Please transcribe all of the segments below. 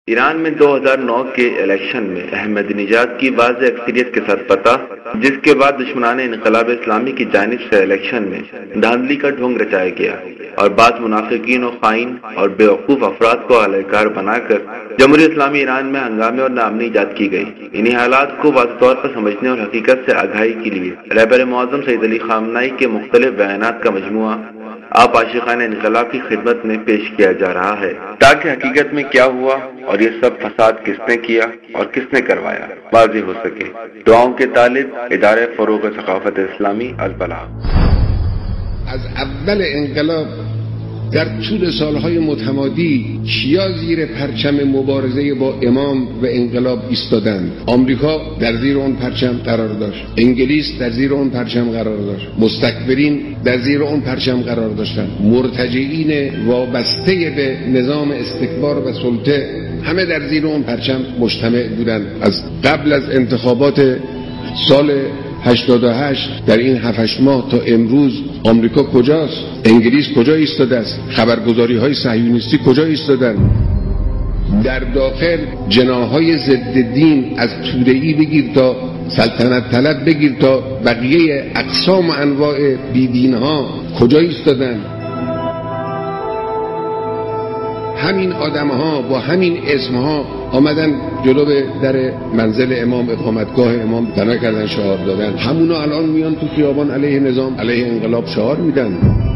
ईरान में 2009 के इलेक्शन में अहमदीनेजाद की वाज़ेह अक्सरियत के साथ पता, जिसके बाद दुश्मनाने इनकलाब इस्लामी की जानिब से इलेक्शन में धांधली का ढोंग रचाया गया और बाद मुनाफिकीन और खाइन और बेवकूफ अफराद को अलहकार बनाकर जमहूरियत इस्लामी ईरान में हंगामे और नाअमनी ईजाद की गई। इन्हीं हालात को वाज़ेह तौर पर समझने और हकीकत से आगाही के लिए रहबर मुअज़्ज़म सईद अली ख़ामनेई के मुख्तलिफ बयानात का मजमुआ आप आशिक़ान इनकलाब की खिदमत में पेश किया जा रहा है, ताकि हकीकत में क्या हुआ और ये सब फसाद किसने किया और किसने करवाया वाज़ेह हो सके। दुआओं के तालिब इदारे फ़रोग़ सक़ाफ़त इस्लामी अल-बलाग। از اول انقلاب در طول سالهای متمادی کیا زیر پرچم مبارزه با امام و انقلاب ایستادند؟ آمریکا در زیر اون پرچم قرار داشت، انگلیس در زیر اون پرچم قرار داشت، مستکبرین در زیر اون پرچم قرار داشتند، مرتجعین وابسته به نظام استکبار و سلطه همه در زیر اون پرچم مجتمع بودند. از قبل از انتخابات سال 88 در این 7-8 ماه تا امروز آمریکا کجاست؟ انگلیس کجا ایستاده است؟ خبرگزاری‌های صهیونیستی کجا ایستادن؟ در داخل جناح‌های ضد دین از توده‌ای بگیر تا سلطنت طلب بگیر تا بقیه اقسام و انواع بیدین‌ها کجا ایستادن؟ همین آدم‌ها با همین اسم‌ها آمدن جلو به در منزل امام، اقامتگاه امام دنا کردن، شعار دادن. همونا الان میان تو خیابان علیه نظام، علیه انقلاب شعار میدن.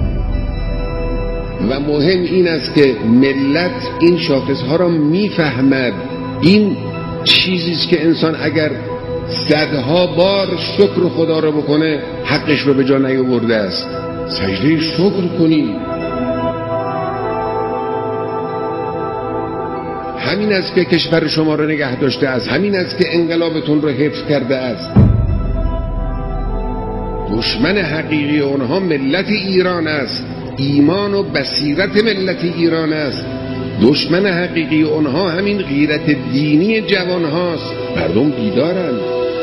و مهم این است که ملت این شاخص‌ها را میفهمد. این چیزی است که انسان اگر صدها بار شکر خدا را بکنه حقش رو به جا نیاورده است. سجده شکر کنی. همین است که کشور شما را نگه داشته است، همین است که انقلابتون را حفظ کرده است. دشمن حقیقی اونها ملت ایران است، ایمان و بصیرت ملت ایران است. دشمن حقیقی اونها همین غیرت دینی جوان هاست. مردم بیدارند.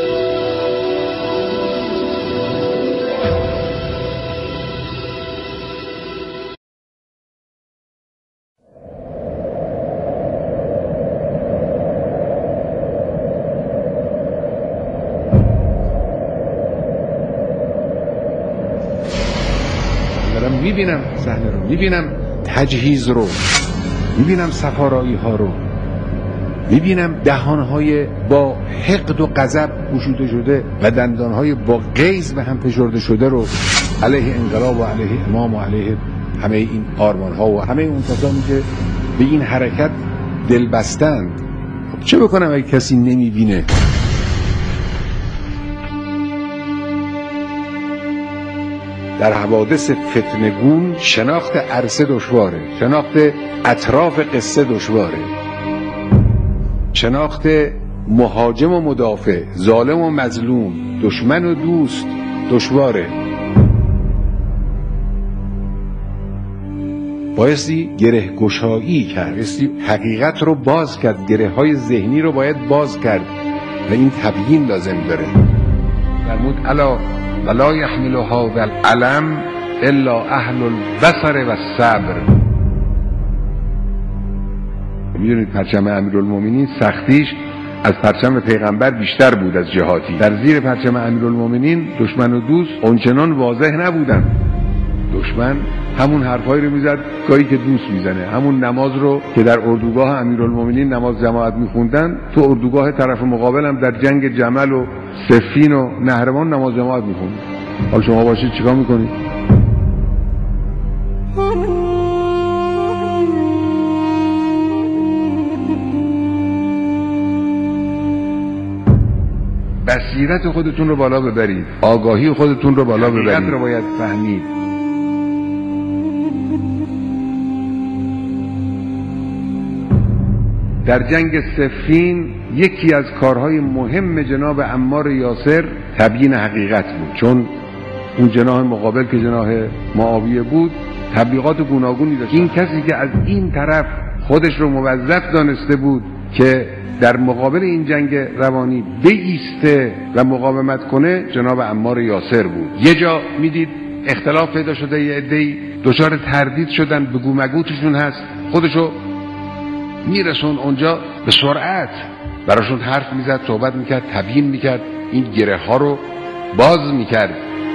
میبینم صحنه رو، میبینم تجهیز رو، میبینم سفارایی ها رو، میبینم دهانهای با حقد و غضب گشوده شده و دندانهای با غیظ به هم فشرده شده رو علیه انقلاب و علیه امام و علیه همه این آرمان ها و همه اون کسانی که به این حرکت دل بستند. چه بکنم اگه کسی نمیبینه؟ در حوادث فتنگون شناخت عرصه دشواره، شناخت اطراف قصه دشواره، شناخت مهاجم و مدافع، ظالم و مظلوم، دشمن و دوست دشواره. بایستی گره گشایی کرد، بایستی حقیقت رو باز کرد، گره های ذهنی رو باید باز کرد و این تبیین لازم داره. فرمود الا ولا يحمل هذا العلم الا اهل البصر و الصبر. میدونید پرچم امیرالمومنین سختیش از پرچم پیغمبر بیشتر بود از جهاتی. در زیر پرچم امیرالمومنین دشمن و دوست اونچنان واضح نبودن. دشمن همون حرفایی رو میزد گاهی که دوست میزنه، همون نماز رو که در اردوگاه امیرالمومنین نماز جماعت میخوندن تو اردوگاه طرف مقابل هم در جنگ جمل و صفین و نهروان نماز جماعت میخوند. حالا شما باشید چیکار میکنید؟ بصیرت خودتون رو بالا ببرید، آگاهی خودتون رو بالا ببرید، حقیقت رو باید فهمید. در جنگ صفین یکی از کارهای مهم جناب عمار یاسر تبیین حقیقت بود، چون اون جناح مقابل که جناح معاویه بود تبلیغات گوناگونی داشت. این کسی که از این طرف خودش رو موظف دانسته بود که در مقابل این جنگ روانی بایسته و مقاومت کنه جناب عمار یاسر بود. یه جا میدید اختلاف پیدا شده، یه عده‌ای دچار تردید شدن، بگو مگو توشون هست، خودشو میرسون اونجا به سرعت براشون حرف میزد، صحبت میکرد، تبیین میکرد، این گره ها رو باز میکرد.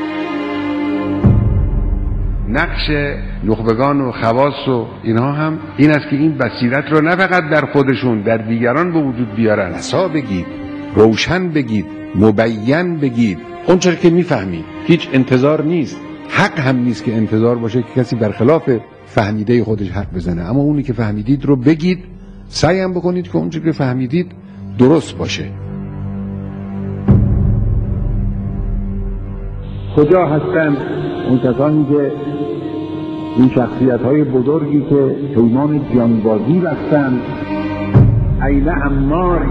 نقش نخبگان و خواص و اینها هم این است که این بصیرت رو نه فقط در خودشون، در دیگران به وجود بیارن. رسا بگید، روشن بگید، مبین بگید، اونچه که میفهمید. هیچ انتظار نیست، حق هم نیست که انتظار باشه که کسی برخلاف فهمیده خودش حرف بزنه، اما اونی که فهمیدید رو بگید، سعی هم بکنید که اونچه که فهمیدید درست باشه. کجا هستند اون کسانی که این شخصیت‌های بزرگی که پیمان جانبازی بستند؟ این عمار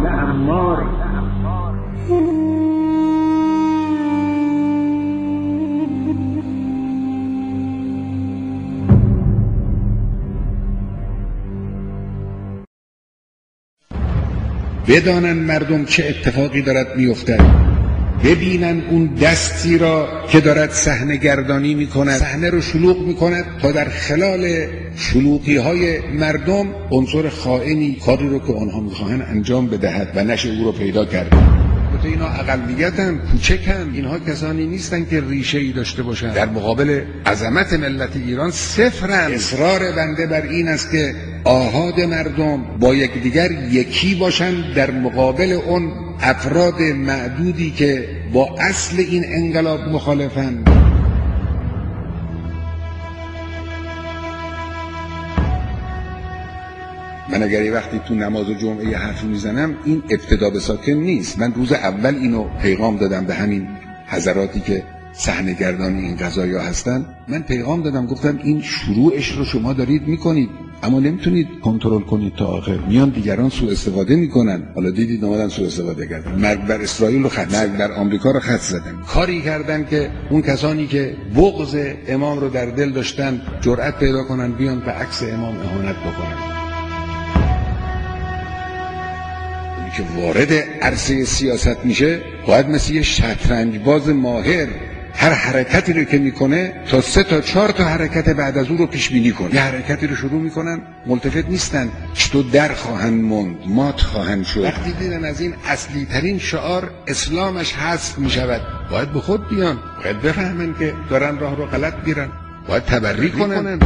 بدانن مردم چه اتفاقی دارد میافتد، ببینن اون دستی را که دارد صحنه گردانی میکند، صحنه رو شلوغ میکند تا در خلال شلوغی های مردم عنصر خائنی کاری رو که آنها میخواهند انجام بدهد و نشه او رو پیدا کرد. البته اینا اقلیتن، کوچکن، اینها کسانی نیستن که ریشه‌ای داشته باشن. در مقابل عظمت ملت ایران صفرن. اصرار بنده بر این است که آحاد مردم با یکدیگر یکی باشند در مقابل اون افراد معدودی که با اصل این انقلاب مخالفند. من اگر یه وقتی تو نماز جمعه حرف میزنم، این ابتدا به ساکن نیست. من روز اول اینو پیغام دادم به همین حضراتی که صحنه گردان این قضایا هستن. من پیغام دادم، گفتم این شروعش رو شما دارید میکنید، اما نمیتونید کنترل کنید تا آخر. میان دیگران سوء استفاده میکنن. حالا دیدید اومدن سوء استفاده کردن، مرگ بر اسرائیل رو خط، مرگ بر آمریکا رو خط زدن. کاری کردن که اون کسانی که بغض امام رو در دل داشتن جرأت پیدا کنن بیان به عکس امام اهانت بکنن. که وارد عرصه سیاست میشه باید مثل یه شطرنج باز ماهر هر حرکتی رو که میکنه تا 3 تا 4 تا حرکت بعد از اون رو پیش بینی کنه. یه حرکتی رو شروع میکنن، ملتفت نیستن، چطور در خواهند موند، مات خواهند شد. وقتی دیدن از این اصلی ترین شعار اسلامش حذف میشود، باید به خود بیان، باید بفهمن که دارن راه رو غلط میرن، باید تبری کنن.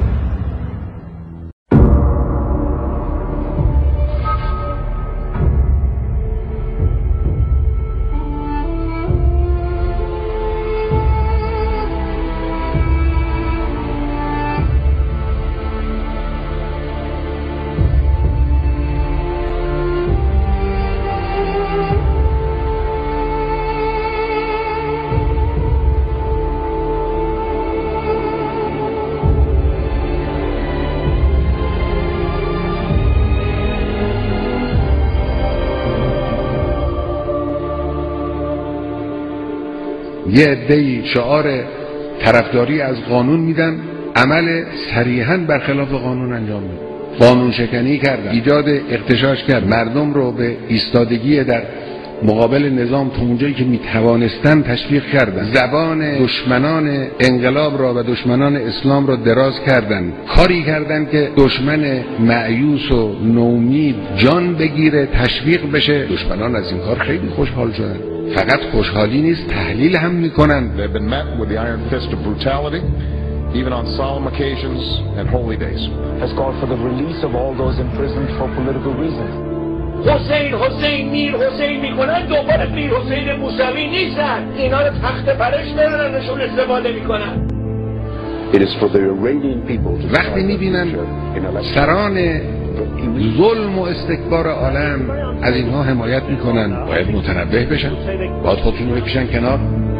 یه عده‌ای شعار طرفداری از قانون میدن، عمل صریحاً برخلاف قانون انجام میدن. قانون شکنی کردن، ایجاد اغتشاش کرد، مردم رو به ایستادگی در مقابل نظام تا اونجایی که میتوانستن تشویق کردن. زبان دشمنان انقلاب را و دشمنان اسلام را دراز کردن. کاری کردن که دشمن مایوس و نومید جان بگیره، تشویق بشه. دشمنان از این کار خیلی خوشحال شدن. فقط خوشحالی نیست، تحلیل هم میکنن. They've been met with the iron fist of brutality, even on solemn occasions and holy days. Has called for the release of all those imprisoned for political reasons. حسین میر حسین میکنن، دنبال میر حسین موسوی نیستن. اینا رو تخت پرش ندارن، نشون استفاده میکنن. It is for the Iranian people to وقتی میبینن سران ظلم و استکبار عالم از اینها حمایت میکنن، باید متنبه بشن، باید خودشون رو بکشن کنار.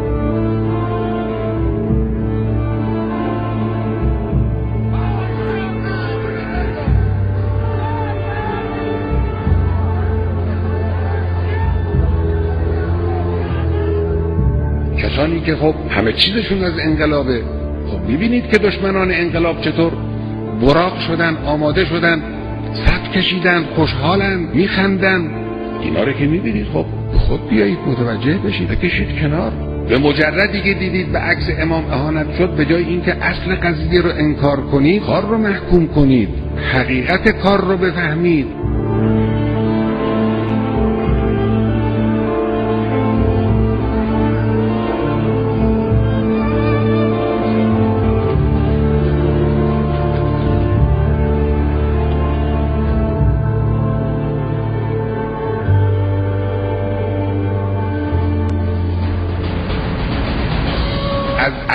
کسانی که خب همه چیزشون از انقلابه، خب میبینید که دشمنان انقلاب چطور براق شدن، آماده شدن، صف کشیدن، خوشحالن، میخندن. اینا رو که میبینید خب به خود بیایید متوجه بشید، بکشید کنار. به مجردی که دیدید به عکس امام اهانت شد، به جای اینکه اصل قضیه رو انکار کنید، کار رو محکوم کنید، حقیقت کار رو بفهمید.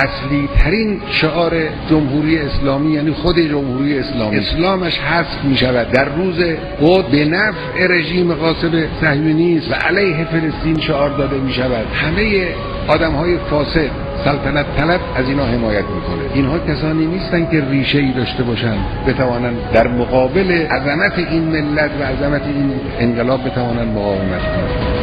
اصلی ترین شعار جمهوری اسلامی یعنی خود جمهوری اسلامی، اسلامش حذف می شود در روز قدس به نفع رژیم غاصب صهیونیست و علیه فلسطین شعار داده می شود. همه آدم های فاسد سلطنت طلب از اینا حمایت میکنه. اینها کسانی نیستن که ریشه ای داشته باشن بتوانن در مقابل عظمت این ملت و عظمت این انقلاب بتوانن مقاومت کنن.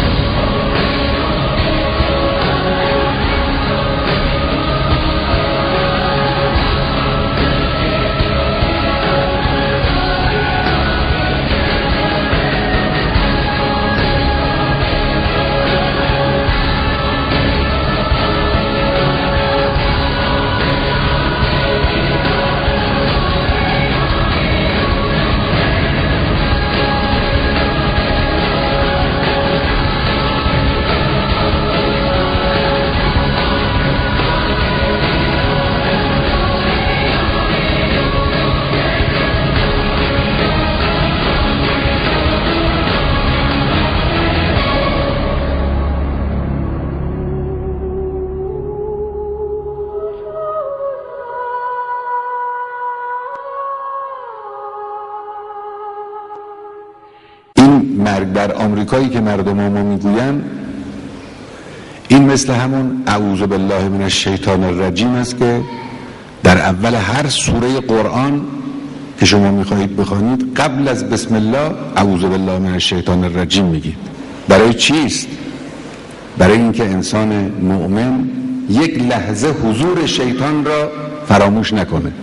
مرگ در آمریکایی که مردم ما میگوین، این مثل همون اعوذ بالله من الشیطان الرجیم است که در اول هر سوره قرآن که شما میخواهید بخوانید قبل از بسم الله اعوذ بالله من الشیطان الرجیم میگید. برای چیست؟ برای اینکه انسان مؤمن یک لحظه حضور شیطان را فراموش نکنه،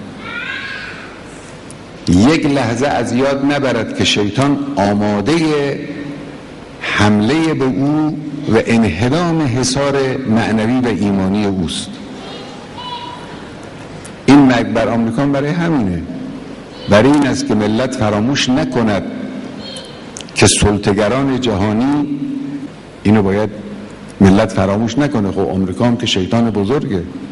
یک لحظه از یاد نبرد که شیطان آماده حمله به او و انهدام حصار معنوی و ایمانی اوست. این مرگ بر آمریکا برای همینه، برای این است که ملت فراموش نکند که سلطه‌گران جهانی، اینو باید ملت فراموش نکنه. خب آمریکا هم که شیطان بزرگه،